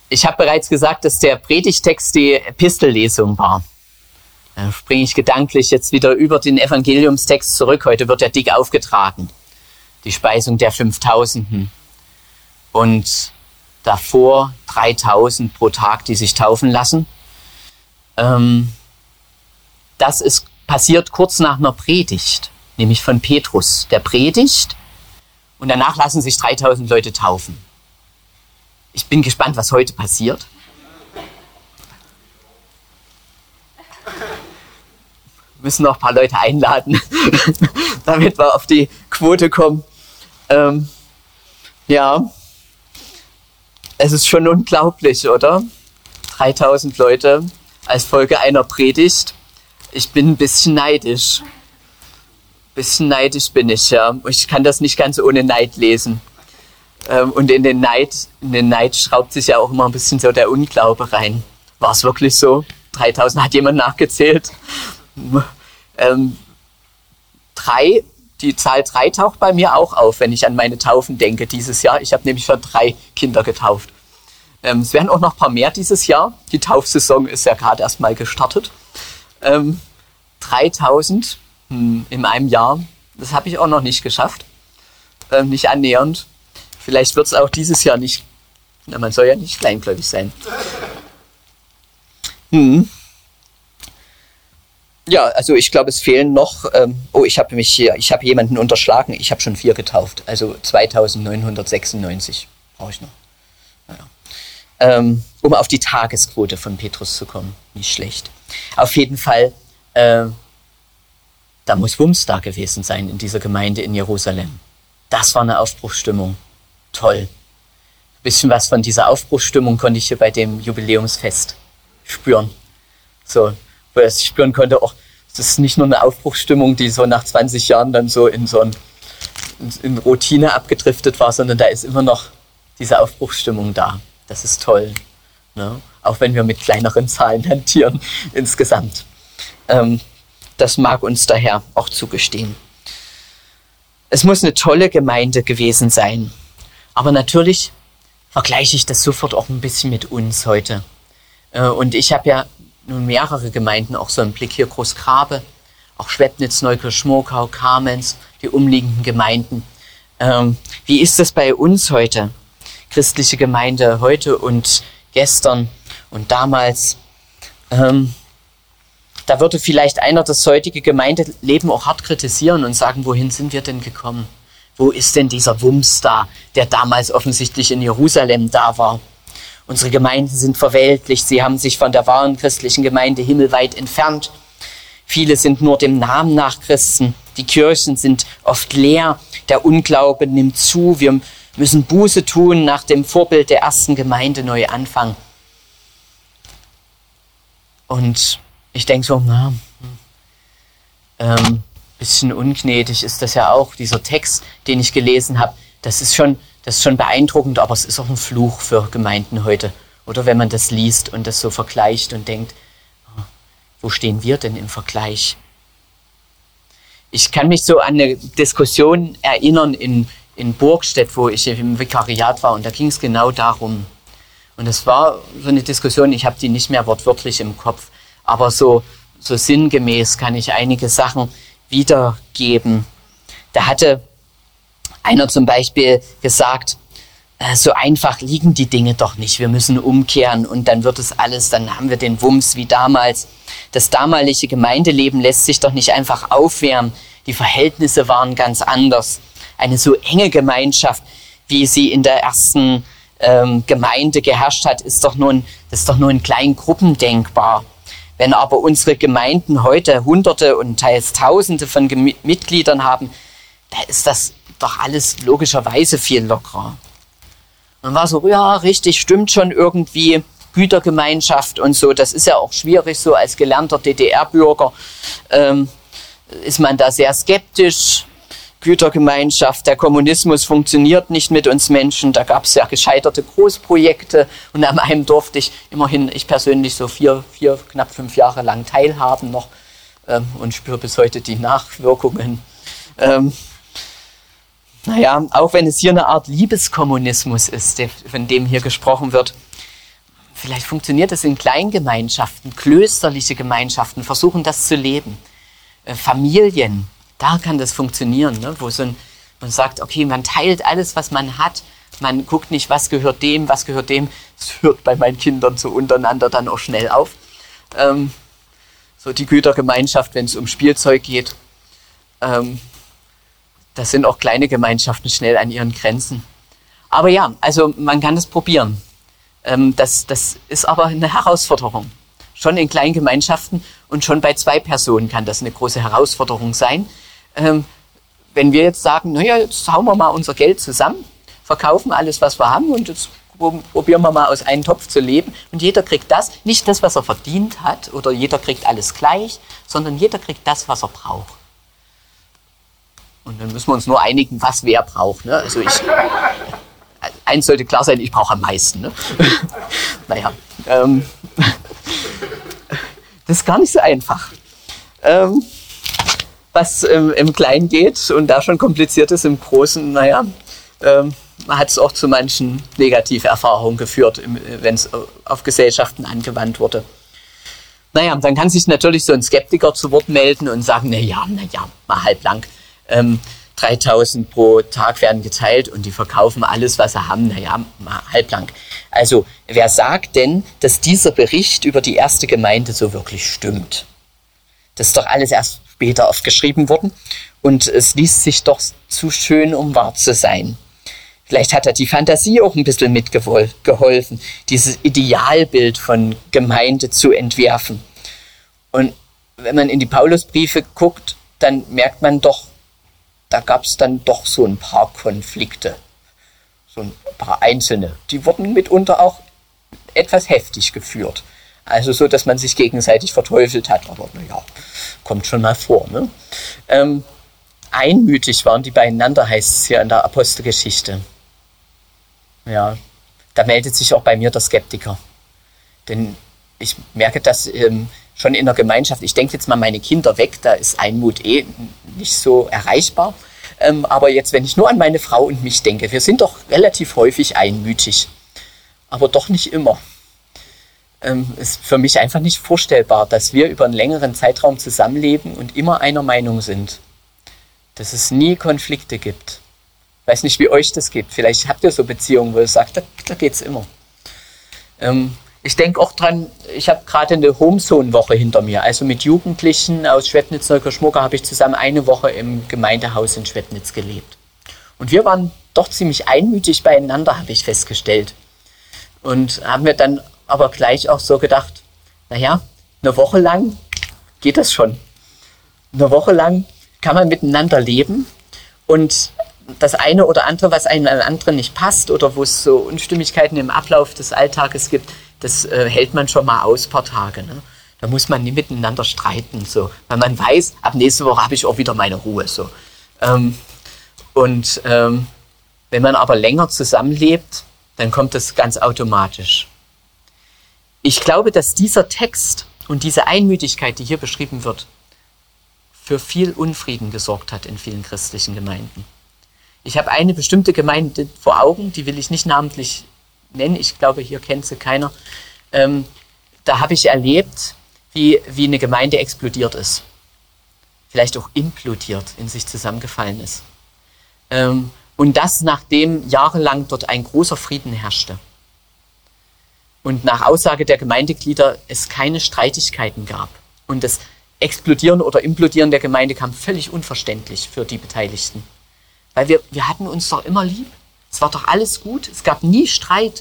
Ich habe bereits gesagt, dass der Predigtext die Epistellesung war. Da springe ich gedanklich jetzt wieder über den Evangeliumstext zurück. Heute wird er dick aufgetragen. Die Speisung der 5000. Und davor 3000 pro Tag, die sich taufen lassen. Das ist passiert kurz nach einer Predigt, nämlich von Petrus. Der predigt und danach lassen sich 3000 Leute taufen. Ich bin gespannt, was heute passiert. Wir müssen noch ein paar Leute einladen, damit wir auf die Quote kommen. Ja, es ist schon unglaublich, oder? 3000 Leute als Folge einer Predigt. Ich bin ein bisschen neidisch. Bisschen neidisch bin ich, ja. Ich kann das nicht ganz ohne Neid lesen. Und in den Neid schraubt sich ja auch immer ein bisschen so der Unglaube rein. War es wirklich so? 3000, hat jemand nachgezählt? 3, die Zahl 3 taucht bei mir auch auf, wenn ich an meine Taufen denke dieses Jahr. Ich habe nämlich schon 3 Kinder getauft. Es werden auch noch ein paar mehr dieses Jahr. Die Taufsaison ist ja gerade erst mal gestartet. 3000 in einem Jahr, das habe ich auch noch nicht geschafft. Nicht annähernd. Vielleicht wird es auch dieses Jahr nicht. Na, man soll ja nicht kleingläubig sein. Ja, also ich glaube, es fehlen noch. Ich habe jemanden unterschlagen. Ich habe schon 4 getauft. Also 2996 brauche ich noch. Naja. Um auf die Tagesquote von Petrus zu kommen. Nicht schlecht. Auf jeden Fall, da muss Wumms da gewesen sein in dieser Gemeinde in Jerusalem. Das war eine Aufbruchsstimmung. Toll. Ein bisschen was von dieser Aufbruchsstimmung konnte ich hier bei dem Jubiläumsfest spüren. So, wo ich spüren konnte, das ist nicht nur eine Aufbruchsstimmung, die so nach 20 Jahren dann so in Routine abgedriftet war, sondern da ist immer noch diese Aufbruchsstimmung da. Das ist toll. Ne? Auch wenn wir mit kleineren Zahlen hantieren insgesamt. Das mag uns daher auch zugestehen. Es muss eine tolle Gemeinde gewesen sein. Aber natürlich vergleiche ich das sofort auch ein bisschen mit uns heute. Und ich habe ja nun mehrere Gemeinden, auch so im Blick hier Großgrabe, auch Schwebnitz, Neukirch-Schmorkau, Kamenz, die umliegenden Gemeinden. Wie ist das bei uns heute? Christliche Gemeinde heute und gestern und damals. Da würde vielleicht einer das heutige Gemeindeleben auch hart kritisieren und sagen, wohin sind wir denn gekommen? Wo ist denn dieser Wumms da, der damals offensichtlich in Jerusalem da war? Unsere Gemeinden sind verweltlicht, sie haben sich von der wahren christlichen Gemeinde himmelweit entfernt. Viele sind nur dem Namen nach Christen. Die Kirchen sind oft leer, der Unglaube nimmt zu. Wir müssen Buße tun, nach dem Vorbild der ersten Gemeinde neu anfangen. Und ich denke so, bisschen ungnädig ist das ja auch, dieser Text, den ich gelesen habe. Das ist schon beeindruckend, aber es ist auch ein Fluch für Gemeinden heute. Oder wenn man das liest und das so vergleicht und denkt, wo stehen wir denn im Vergleich? Ich kann mich so an eine Diskussion erinnern in Burgstedt, wo ich im Vikariat war, und da ging es genau darum. Und es war so eine Diskussion, ich habe die nicht mehr wortwörtlich im Kopf, aber so sinngemäß kann ich einige Sachen wiedergeben. Da hatte einer zum Beispiel gesagt, so einfach liegen die Dinge doch nicht. Wir müssen umkehren und dann wird es alles, dann haben wir den Wumms wie damals. Das damalige Gemeindeleben lässt sich doch nicht einfach aufwärmen. Die Verhältnisse waren ganz anders. Eine so enge Gemeinschaft, wie sie in der ersten Gemeinde geherrscht hat, das ist doch nur in kleinen Gruppen denkbar. Wenn aber unsere Gemeinden heute Hunderte und teils Tausende von Mitgliedern haben, da ist das doch alles logischerweise viel lockerer. Man war so, ja, richtig, stimmt schon irgendwie, Gütergemeinschaft und so, das ist ja auch schwierig, so als gelernter DDR-Bürger ist man da sehr skeptisch. Gütergemeinschaft, der Kommunismus funktioniert nicht mit uns Menschen, da gab es ja gescheiterte Großprojekte und an einem durfte ich immerhin, ich persönlich, so knapp 5 Jahre lang teilhaben noch und spüre bis heute die Nachwirkungen. Auch wenn es hier eine Art Liebeskommunismus ist, von dem hier gesprochen wird, vielleicht funktioniert das in Kleingemeinschaften, klösterliche Gemeinschaften, versuchen das zu leben. Familien, da kann das funktionieren, ne? Wo man sagt, okay, man teilt alles, was man hat. Man guckt nicht, was gehört dem, was gehört dem. Das hört bei meinen Kindern so untereinander dann auch schnell auf. So die Gütergemeinschaft, wenn es um Spielzeug geht. Da sind auch kleine Gemeinschaften schnell an ihren Grenzen. Aber ja, also man kann das probieren. Das ist aber eine Herausforderung. Schon in kleinen Gemeinschaften und schon bei 2 Personen kann das eine große Herausforderung sein. Wenn wir jetzt sagen, naja, jetzt hauen wir mal unser Geld zusammen, verkaufen alles, was wir haben und jetzt probieren wir mal aus einem Topf zu leben und jeder kriegt das, nicht das, was er verdient hat oder jeder kriegt alles gleich, sondern jeder kriegt das, was er braucht. Und dann müssen wir uns nur einigen, was wer braucht. Ne? Also eins sollte klar sein, ich brauche am meisten. Ne? Naja, das ist gar nicht so einfach. Was im Kleinen geht und da schon kompliziert ist, im Großen, naja, man hat es auch zu manchen negativen Erfahrungen geführt, wenn es auf Gesellschaften angewandt wurde. Naja, dann kann sich natürlich so ein Skeptiker zu Wort melden und sagen, naja, mal halblang. 3.000 pro Tag werden geteilt und die verkaufen alles, was sie haben, naja, mal halblang. Also, wer sagt denn, dass dieser Bericht über die erste Gemeinde so wirklich stimmt? Das ist doch alles erst später aufgeschrieben worden und es liest sich doch zu schön, um wahr zu sein. Vielleicht hat die Fantasie auch ein bisschen mitgeholfen, dieses Idealbild von Gemeinde zu entwerfen. Und wenn man in die Paulusbriefe guckt, dann merkt man doch, da gab es dann doch so ein paar Konflikte, so ein paar einzelne. Die wurden mitunter auch etwas heftig geführt. Also so, dass man sich gegenseitig verteufelt hat. Aber naja, kommt schon mal vor. Ne? Einmütig waren die beieinander, heißt es hier in der Apostelgeschichte. Ja, da meldet sich auch bei mir der Skeptiker. Denn ich merke das schon in der Gemeinschaft. Ich denke jetzt mal meine Kinder weg, da ist Einmut nicht so erreichbar. Aber jetzt, wenn ich nur an meine Frau und mich denke, wir sind doch relativ häufig einmütig. Aber doch nicht immer. Ist für mich einfach nicht vorstellbar, dass wir über einen längeren Zeitraum zusammenleben und immer einer Meinung sind. Dass es nie Konflikte gibt. Ich weiß nicht, wie euch das geht. Vielleicht habt ihr so Beziehungen, wo ihr sagt, da geht's immer. Ich denke auch dran, ich habe gerade eine Homezone-Woche hinter mir. Also mit Jugendlichen aus Schwebnitz-Neukirch-Schmucker habe ich zusammen eine Woche im Gemeindehaus in Schwebnitz gelebt. Und wir waren doch ziemlich einmütig beieinander, habe ich festgestellt. Und haben wir dann aber gleich auch so gedacht, naja, eine Woche lang geht das schon. Eine Woche lang kann man miteinander leben und das eine oder andere, was einem an anderen nicht passt oder wo es so Unstimmigkeiten im Ablauf des Alltages gibt, das hält man schon mal aus, ein paar Tage. Ne? Da muss man nie miteinander streiten, so, weil man weiß, ab nächste Woche habe ich auch wieder meine Ruhe. So. Wenn man aber länger zusammenlebt, dann kommt das ganz automatisch. Ich glaube, dass dieser Text und diese Einmütigkeit, die hier beschrieben wird, für viel Unfrieden gesorgt hat in vielen christlichen Gemeinden. Ich habe eine bestimmte Gemeinde vor Augen, die will ich nicht namentlich nennen, ich glaube, hier kennt sie keiner. Da habe ich erlebt, wie eine Gemeinde explodiert ist. Vielleicht auch implodiert, in sich zusammengefallen ist. Und das, nachdem jahrelang dort ein großer Frieden herrschte. Und nach Aussage der Gemeindeglieder es keine Streitigkeiten gab. Und das Explodieren oder Implodieren der Gemeinde kam völlig unverständlich für die Beteiligten. Weil wir hatten uns doch immer lieb. Es war doch alles gut. Es gab nie Streit.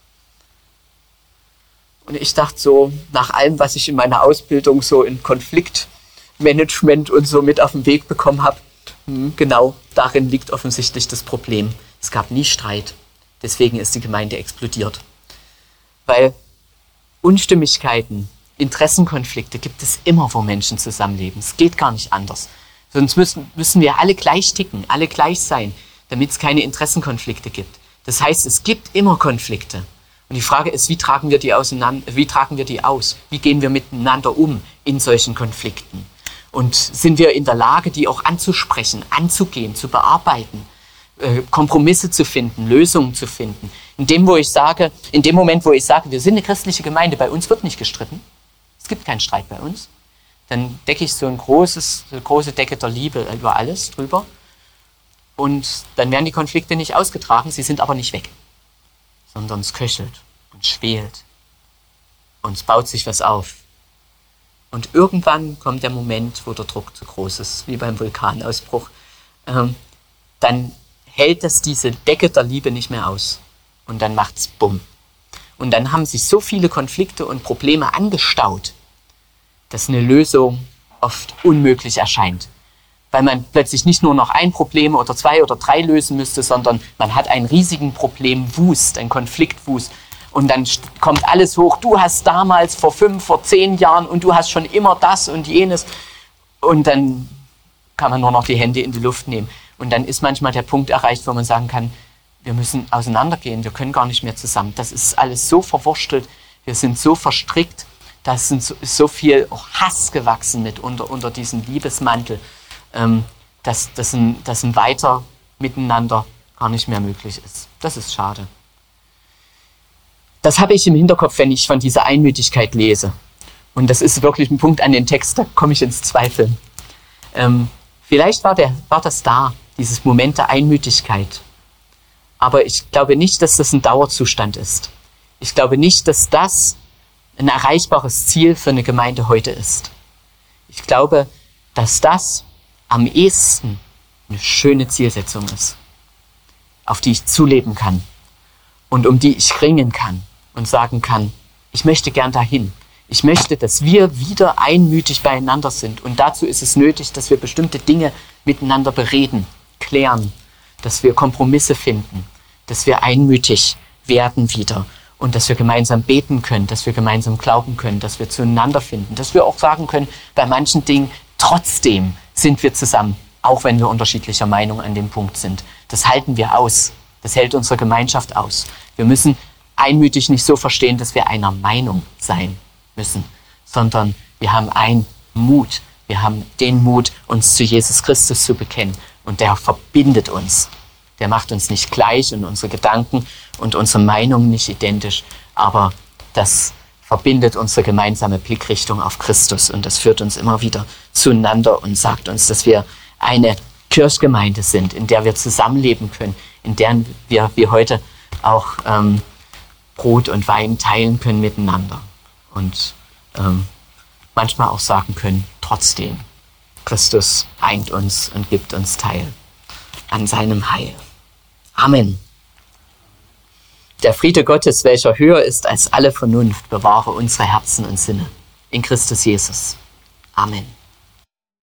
Und ich dachte so, nach allem, was ich in meiner Ausbildung so in Konfliktmanagement und so mit auf den Weg bekommen habe, genau, darin liegt offensichtlich das Problem. Es gab nie Streit. Deswegen ist die Gemeinde explodiert. Weil Unstimmigkeiten, Interessenkonflikte gibt es immer, wo Menschen zusammenleben. Es geht gar nicht anders. Sonst müssen wir alle gleich ticken, alle gleich sein, damit es keine Interessenkonflikte gibt. Das heißt, es gibt immer Konflikte. Und die Frage ist, wie tragen wir die aus? Wie gehen wir miteinander um in solchen Konflikten? Und sind wir in der Lage, die auch anzusprechen, anzugehen, zu bearbeiten? Kompromisse zu finden, Lösungen zu finden. In dem Moment, wo ich sage, wir sind eine christliche Gemeinde, bei uns wird nicht gestritten, es gibt keinen Streit bei uns, dann decke ich so eine große Decke der Liebe über alles drüber und dann werden die Konflikte nicht ausgetragen, sie sind aber nicht weg, sondern es köchelt und schwelt und es baut sich was auf. Und irgendwann kommt der Moment, wo der Druck zu groß ist, wie beim Vulkanausbruch. Dann hält das diese Decke der Liebe nicht mehr aus. Und dann macht's bumm. Und dann haben sich so viele Konflikte und Probleme angestaut, dass eine Lösung oft unmöglich erscheint. Weil man plötzlich nicht nur noch ein Problem oder 2 oder 3 lösen müsste, sondern man hat einen riesigen Problemwust, einen Konfliktwust. Und dann kommt alles hoch. Du hast damals vor 5, vor 10 Jahren und du hast schon immer das und jenes. Und dann kann man nur noch die Hände in die Luft nehmen. Und dann ist manchmal der Punkt erreicht, wo man sagen kann, wir müssen auseinandergehen, wir können gar nicht mehr zusammen. Das ist alles so verwurstelt, wir sind so verstrickt, da ist so viel Hass gewachsen mit unter diesem Liebesmantel, dass ein Weiter miteinander gar nicht mehr möglich ist. Das ist schade. Das habe ich im Hinterkopf, wenn ich von dieser Einmütigkeit lese. Und das ist wirklich ein Punkt an den Text, da komme ich ins Zweifeln. Vielleicht war das da, dieses Moment der Einmütigkeit. Aber ich glaube nicht, dass das ein Dauerzustand ist. Ich glaube nicht, dass das ein erreichbares Ziel für eine Gemeinde heute ist. Ich glaube, dass das am ehesten eine schöne Zielsetzung ist, auf die ich zuleben kann und um die ich ringen kann und sagen kann, ich möchte gern dahin. Ich möchte, dass wir wieder einmütig beieinander sind. Und dazu ist es nötig, dass wir bestimmte Dinge miteinander bereden, klären, dass wir Kompromisse finden, dass wir einmütig werden wieder und dass wir gemeinsam beten können, dass wir gemeinsam glauben können, dass wir zueinander finden, dass wir auch sagen können, bei manchen Dingen, trotzdem sind wir zusammen, auch wenn wir unterschiedlicher Meinung an dem Punkt sind. Das halten wir aus. Das hält unsere Gemeinschaft aus. Wir müssen einmütig nicht so verstehen, dass wir einer Meinung sein müssen, sondern wir haben einen Mut. Wir haben den Mut, uns zu Jesus Christus zu bekennen. Und der verbindet uns. Der macht uns nicht gleich und unsere Gedanken und unsere Meinungen nicht identisch. Aber das verbindet unsere gemeinsame Blickrichtung auf Christus. Und das führt uns immer wieder zueinander und sagt uns, dass wir eine Kirchgemeinde sind, in der wir zusammenleben können, in der wir wie heute auch Brot und Wein teilen können miteinander. Und manchmal auch sagen können, trotzdem, Christus eint uns und gibt uns teil an seinem Heil. Amen. Der Friede Gottes, welcher höher ist als alle Vernunft, bewahre unsere Herzen und Sinne. In Christus Jesus. Amen.